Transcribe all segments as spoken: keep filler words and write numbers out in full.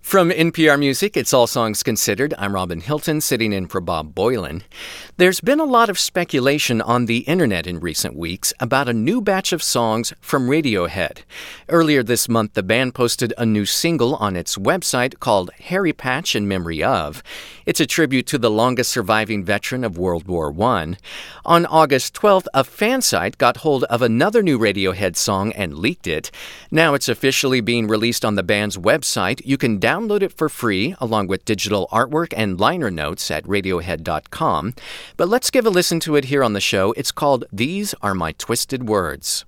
From N P R Music, it's All Songs Considered. I'm Robin Hilton, sitting in for Bob Boylan. There's been a lot of speculation on the internet in recent weeks about a new batch of songs from Radiohead. Earlier this month, the band posted a new single on its website called Harry Patch in Memory Of. It's a tribute to the longest surviving veteran of World War One. On August twelfth, a fan site got hold of another new Radiohead song and leaked it. Now it's officially being released on the band's website. You can download it for free, along with digital artwork and liner notes at radiohead dot com. But let's give a listen to it here on the show. It's called These Are My Twisted Words.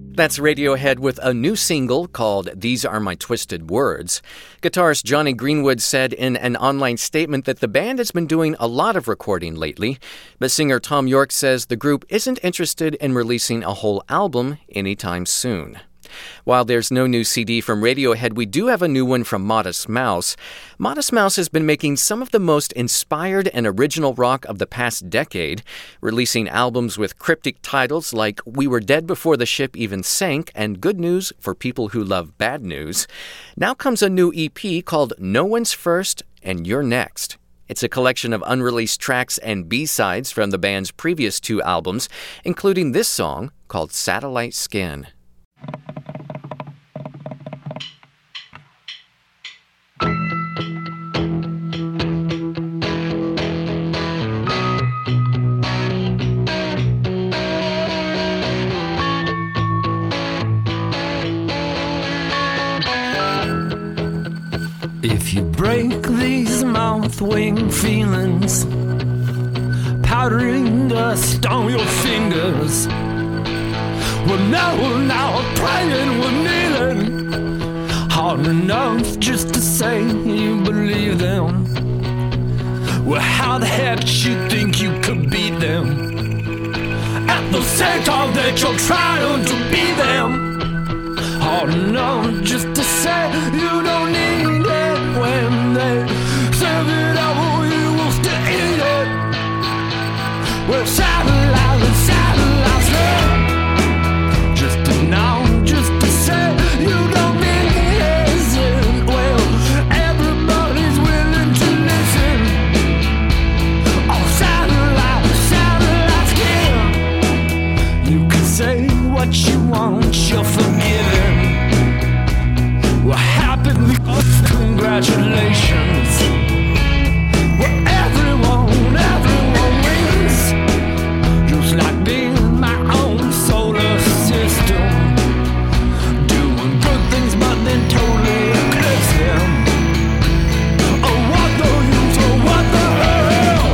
That's Radiohead with a new single called These Are My Twisted Words. Guitarist Jonny Greenwood said in an online statement that the band has been doing a lot of recording lately, but singer Thom Yorke says the group isn't interested in releasing a whole album anytime soon. While there's no new C D from Radiohead, we do have a new one from Modest Mouse. Modest Mouse has been making some of the most inspired and original rock of the past decade, releasing albums with cryptic titles like We Were Dead Before the Ship Even Sank and Good News for People Who Love Bad News. Now comes a new E P called No One's First and You're Next. It's a collection of unreleased tracks and B-sides from the band's previous two albums, including this song called Satellite Skin. If you break these mouth-wing feelings, powdering dust on your fingers, well, now we're now praying, we're kneeling, hard enough just to say you believe them. Well, how the heck you think you could beat them? At the same time that you're trying to be them, hard enough just to say you don't need it. When they serve it up, you will still eat it. Well, satellite, satellite, yeah. Just to know, just to say you don't mean it. Well, everybody's willing to listen. Oh, satellite, satellite, yeah. You can say what you want, you're forgiven. Well, happy congratulations. Well, everyone, everyone wins. Just like being my own solar system, doing good things but then totally eclipse them. Oh, what the use, oh, what the hell?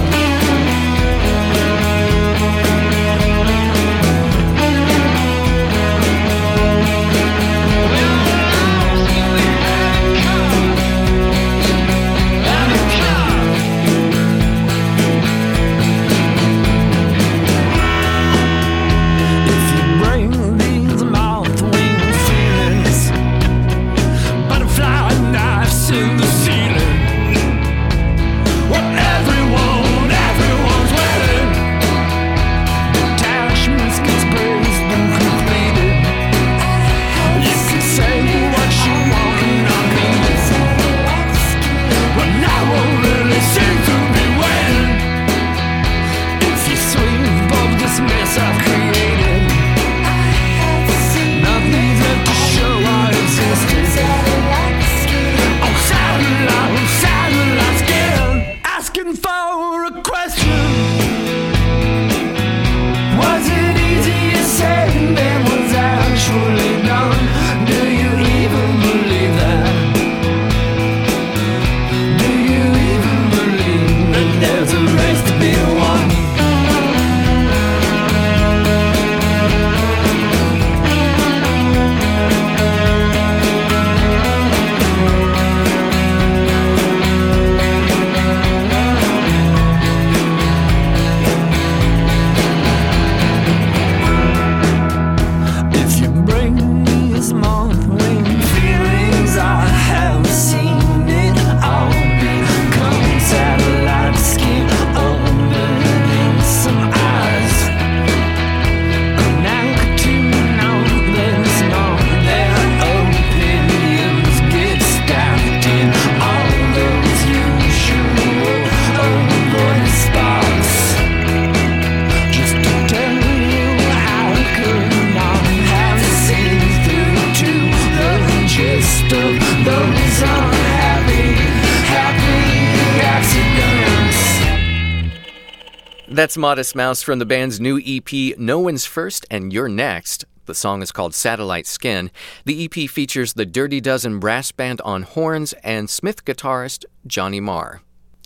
That's Modest Mouse from the band's new E P, No One's First and You're Next. The song is called Satellite Skin. The E P features the Dirty Dozen Brass Band on horns and Smith guitarist Johnny Marr.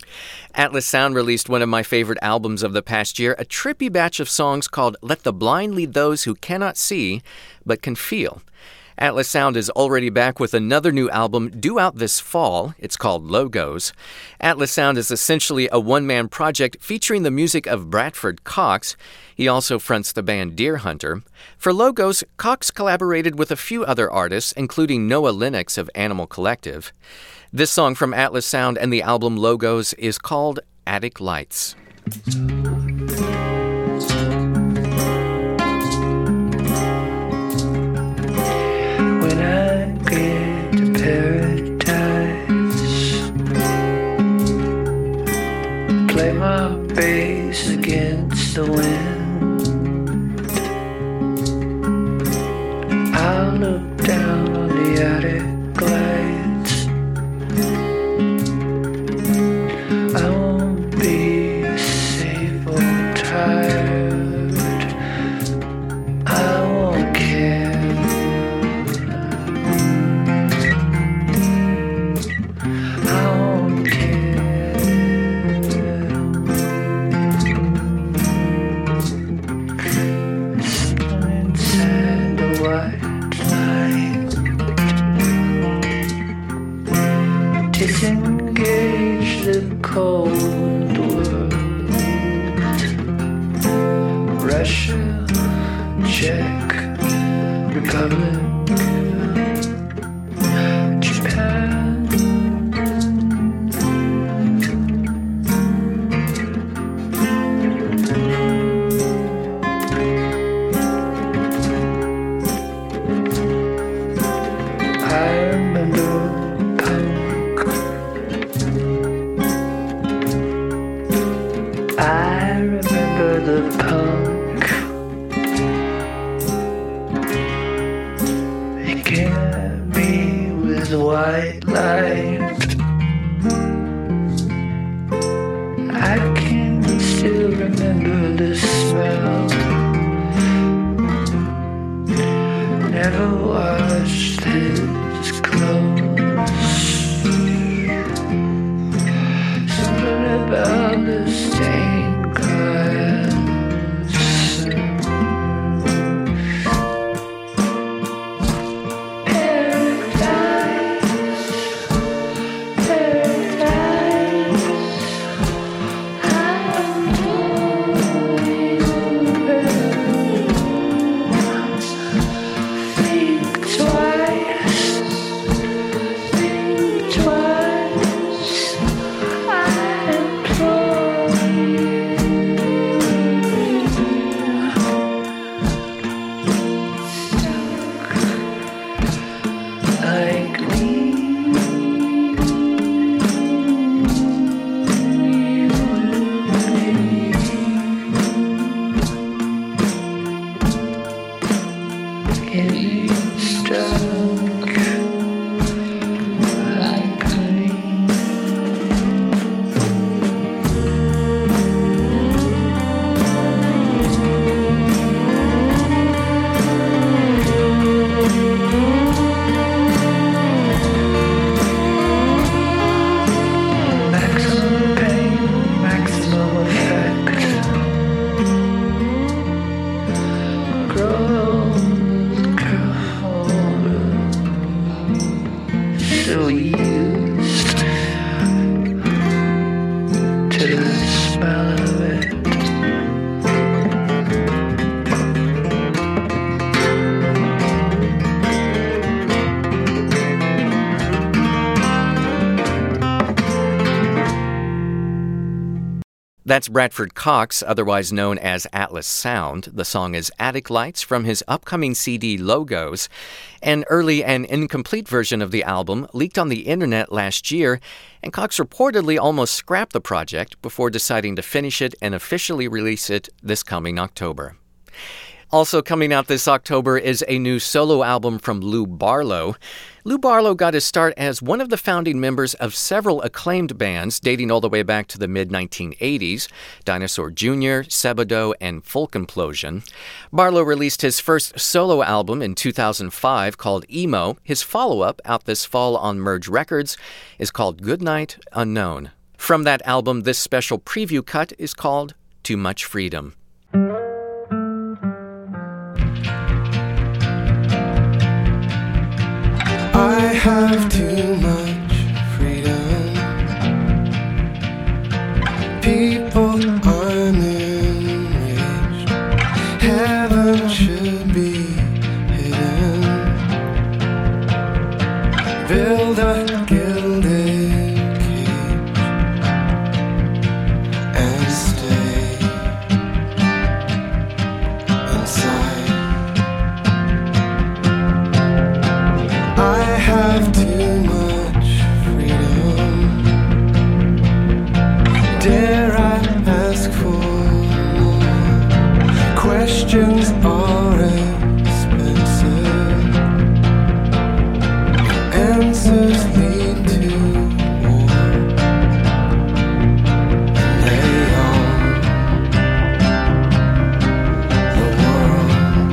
Atlas Sound released one of my favorite albums of the past year, a trippy batch of songs called Let the Blind Lead Those Who Cannot See But Can Feel. Atlas Sound is already back with another new album due out this fall. It's called Logos. Atlas Sound is essentially a one-man project featuring the music of Bradford Cox. He also fronts the band Deer Hunter. For Logos, Cox collaborated with a few other artists, including Noah Lennox of Animal Collective. This song from Atlas Sound and the album Logos is called Attic Lights. When I get to paradise, play my bass against the wind, I'll look down on the attic lights. I won't be safe or tired, I won't care. Disengage the cold world. Russia, Czech Republic, Japan. I remember I remember the punk. It came at me with white light. I can still remember the smell. Never washed his clothes. Something about the stained glass. Paradise, paradise. I'm going over. Think twice, think twice. I implore you. Stuck like me. Getting stuck like me. Maximum pain, maximum effect. Grows colder, so used to the smell of it. That's Bradford Cox, otherwise known as Atlas Sound. The song is Attic Lights from his upcoming C D Logos. An early and incomplete version of the album leaked on the internet last year, and Cox reportedly almost scrapped the project before deciding to finish it and officially release it this coming October. Also coming out this October is a new solo album from Lou Barlow. Lou Barlow got his start as one of the founding members of several acclaimed bands dating all the way back to the mid nineteen eighties, Dinosaur Junior, Sebadoh, and Folk Implosion. Barlow released his first solo album in two thousand five called Emo. His follow-up, out this fall on Merge Records, is called Goodnight Unknown. From that album, this special preview cut is called Too Much Freedom. I have too much freedom. People I'm enraged. Heaven should be hidden. Build a gilded cage and stay inside. I have too much freedom. Dare I ask for more? Questions are expensive. Answers lead to war. And they own the world.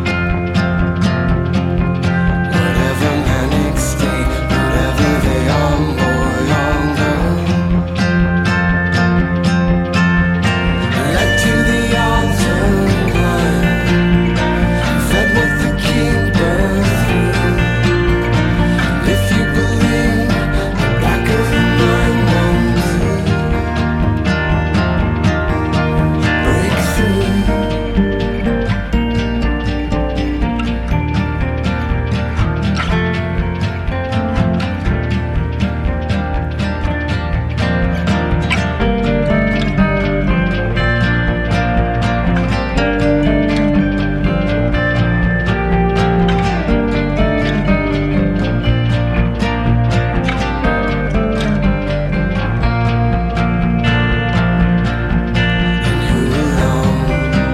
Whatever manic state, whatever they are, more younger. Led to the altar blind, fed what the king birthed through. If you believe the back of your mind wants to break through. And who alone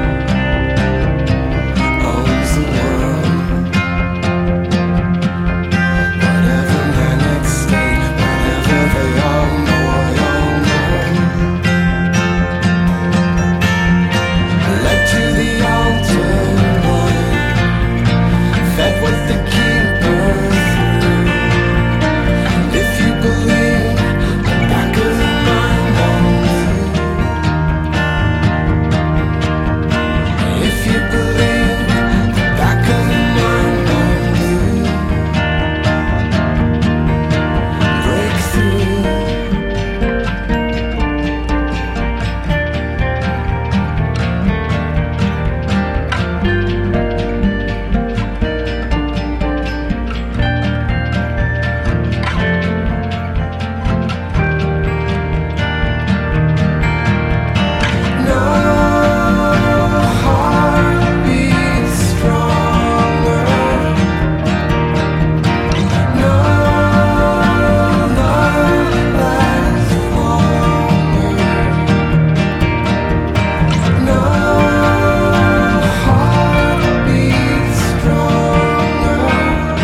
owns the world? Whatever manic state, whatever they are, more younger. Led to the altar blind, fed what the king birthed through. If you believe the back of the mind wants you. If you believe the back of the mind wants you. Break through. No heart beats stronger. No love lasts longer. No heart beats stronger.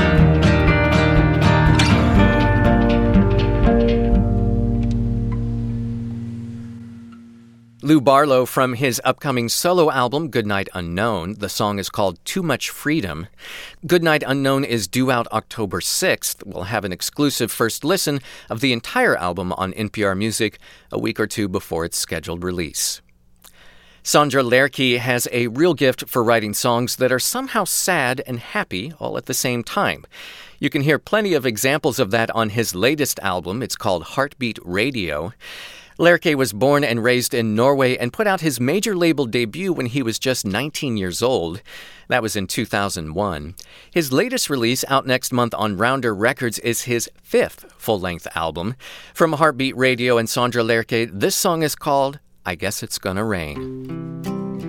Lou Barlow from his upcoming solo album, Goodnight Unknown. The song is called Too Much Freedom. Goodnight Unknown is due out October sixth. We'll have an exclusive first listen of the entire album on N P R Music a week or two before its scheduled release. Sondra Lerche has a real gift for writing songs that are somehow sad and happy all at the same time. You can hear plenty of examples of that on his latest album. It's called Heartbeat Radio. Lerche was born and raised in Norway and put out his major label debut when he was just nineteen years old. That was in two thousand one. His latest release, out next month on Rounder Records, is his fifth full-length album. From Heartbeat Radio and Sondra Lerche, this song is called I Guess It's Gonna Rain.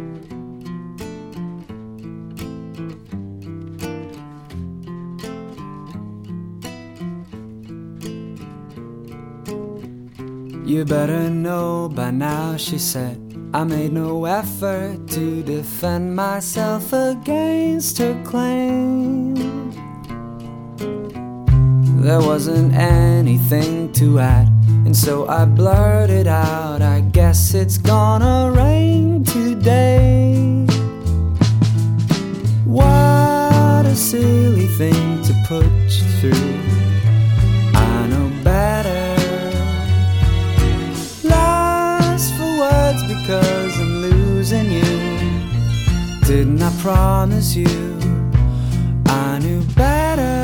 You better know by now, she said, I made no effort to defend myself against her claim. There wasn't anything to add, and so I blurted out, I guess it's gonna rain today. What a silly thing to put you through. I know better. didn't I promise you I knew better?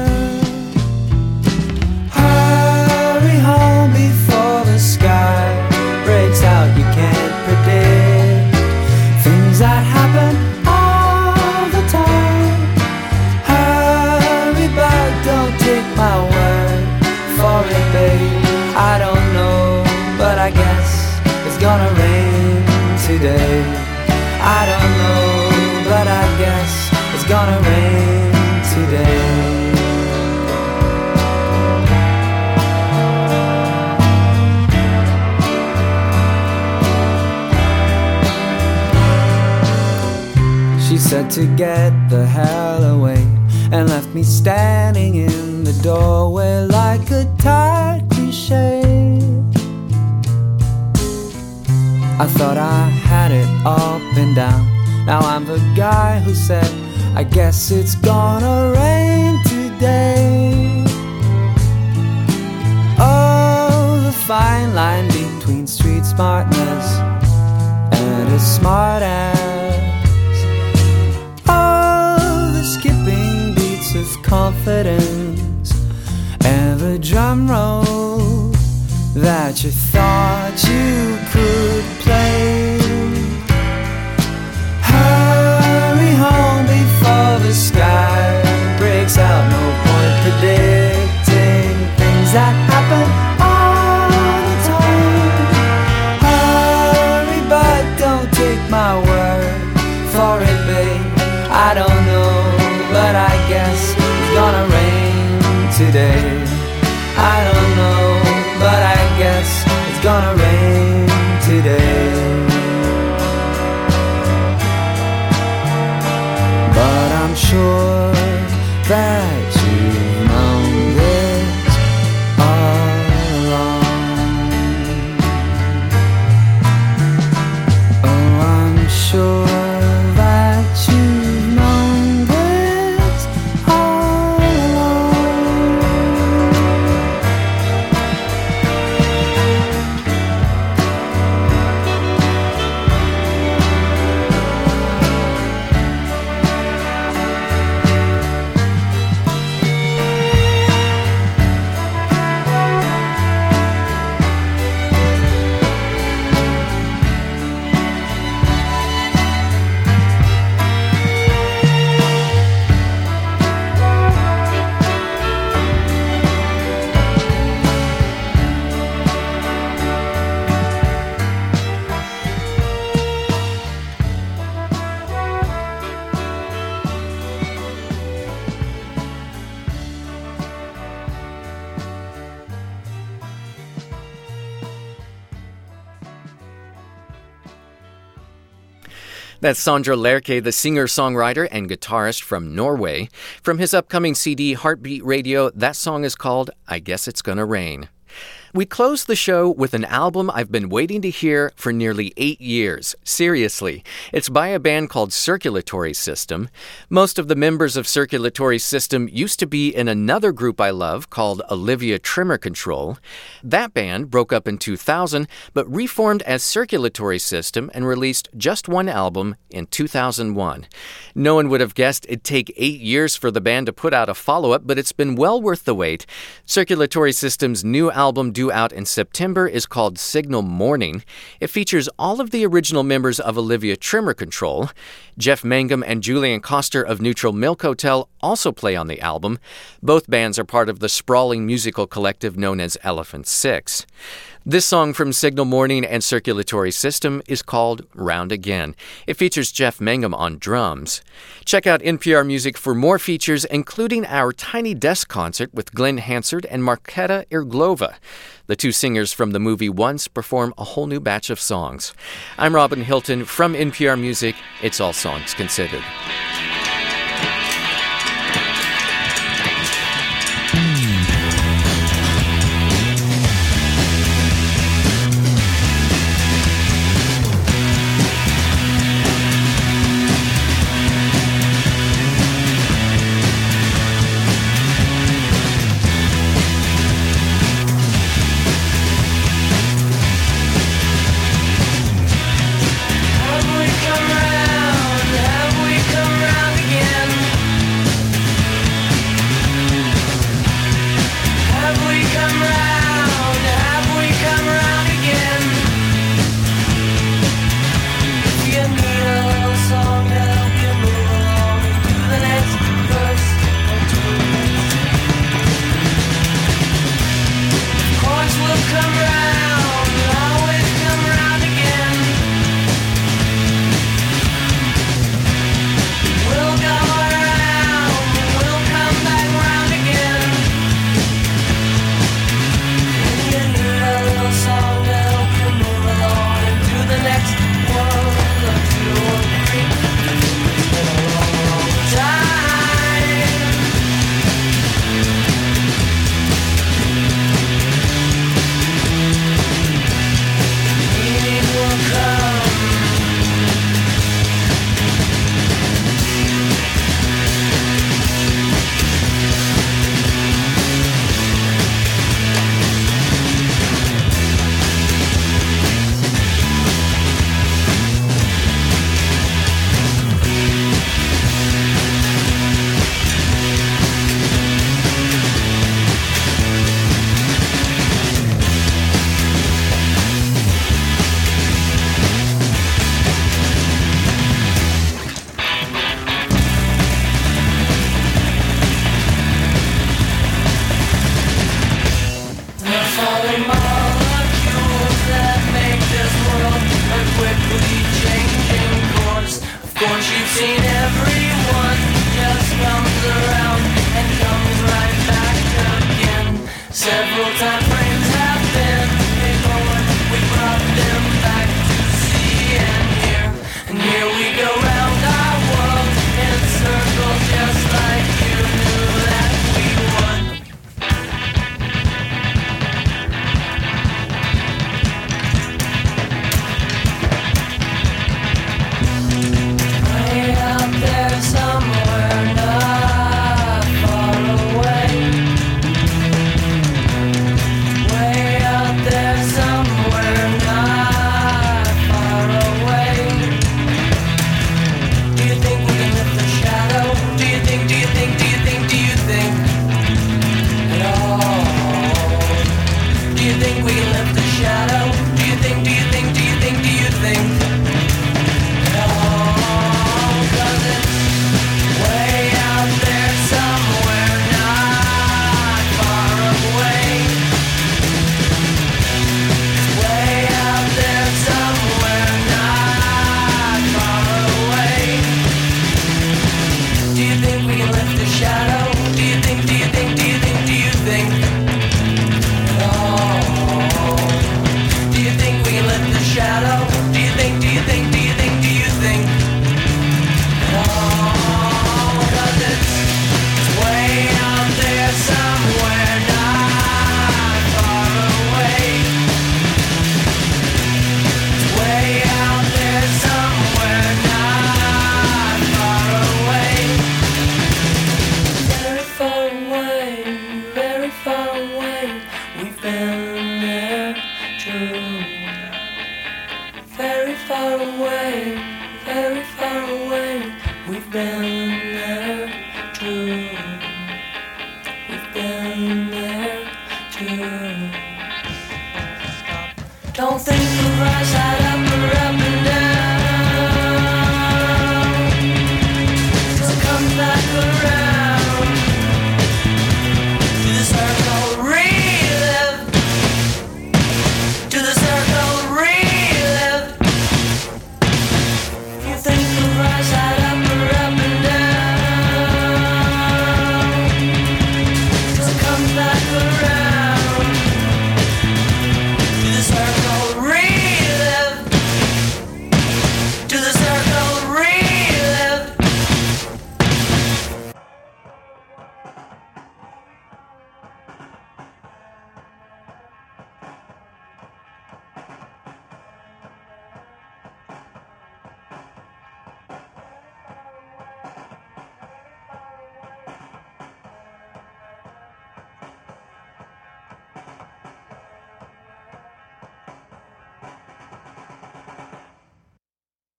Hurry home before the sky breaks out. You can't predict things that happen all the time. Hurry, but don't take my word for it, babe. I don't know, but I guess it's gonna rain today. I don't know, but I guess it's gonna rain today. She said to get the hell away and left me standing in the doorway like a tired cliche. I thought I had it up and down. Now I'm the guy who said, I guess it's gonna rain today. Oh, the fine line between street smartness and a smart ass. Oh, the skipping beats of confidence and the drum roll that you thought you could play. Hurry home before the sky breaks out. No point predicting things that happen all the time. Hurry, but don't take my word for it, babe. I don't know, but I guess it's gonna rain today. I don't know, but I guess it's gonna rain today. But I'm sure that you've known this all along. Oh, I'm sure that you've known this all along. That's Sondre Lerche, the singer-songwriter and guitarist from Norway. From his upcoming C D, Heartbeat Radio, that song is called I Guess It's Gonna Rain. We close the show with an album I've been waiting to hear for nearly eight years. Seriously. It's by a band called Circulatory System. Most of the members of Circulatory System used to be in another group I love called Olivia Tremor Control. That band broke up in two thousand, but reformed as Circulatory System and released just one album in two thousand one. No one would have guessed it'd take eight years for the band to put out a follow-up, but it's been well worth the wait. Circulatory System's new album due out in September is called Signal Morning. It features all of the original members of Olivia Tremor Control. Jeff Mangum and Julian Koster of Neutral Milk Hotel also play on the album. Both bands are part of the sprawling musical collective known as Elephant Six. This song from Signal Morning and Circulatory System is called Round Again. It features Jeff Mangum on drums. Check out N P R Music for more features, including our Tiny Desk concert with Glenn Hansard and Marketa Irglova. The two singers from the movie Once perform a whole new batch of songs. I'm Robin Hilton from N P R Music. It's All Songs Considered. Have we come round? Have we everyone just comes around and comes right back again. Several time frames have been ignored. We brought them back to see and hear. And here we go round our world in circles just like you knew that we would. Way out there somewhere not far away. Way out there somewhere not far away. Do you think we can lift the shadow? Do you think, do you think, do you think, do you think at all? Do you think we can lift the shadow? Do you think, do you think, do you think, do you think at all? 'Cause it's way out there somewhere not far away. Way out there somewhere not far away. Do you think we can lift the shadow? Do you think, do you think, do you think, do you think at all? Do you think we can lift the shadow? Do you think, do you think, do you think, do you think at all? 'Cause it's way out there somewhere not far away. Way out there somewhere not far away. Very far away, very far away. We've been there too. Very far away, very far away. We've been there too. We've been there too. Don't think we'll rise out